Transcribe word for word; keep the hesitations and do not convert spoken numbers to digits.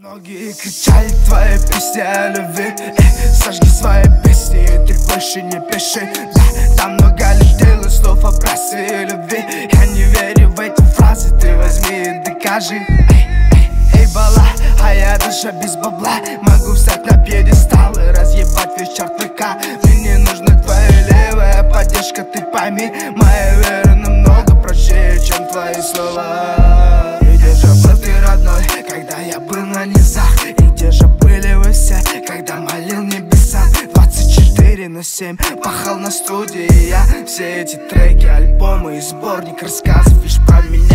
Многие кричали твои песни о любви, э, сожги свои песни, ты больше не пиши. Да, там много людей, слов о братстве и любви. Я не верю в эти фразы, ты возьми и докажи. Эй, эй, эй, бала, а я душа без бабла. Могу встать на пьедестал и разъебать весь чарт ВК. Мне не нужна твоя левая поддержка, ты пойми. Моя вера намного проще, чем твои слова. И где же был ты, родной, когда я был на низах? И где же были вы все, когда молил небесам? Двадцать четыре на семь пахал на студии я. Все эти треки, альбомы и сборник рассказов лишь про меня.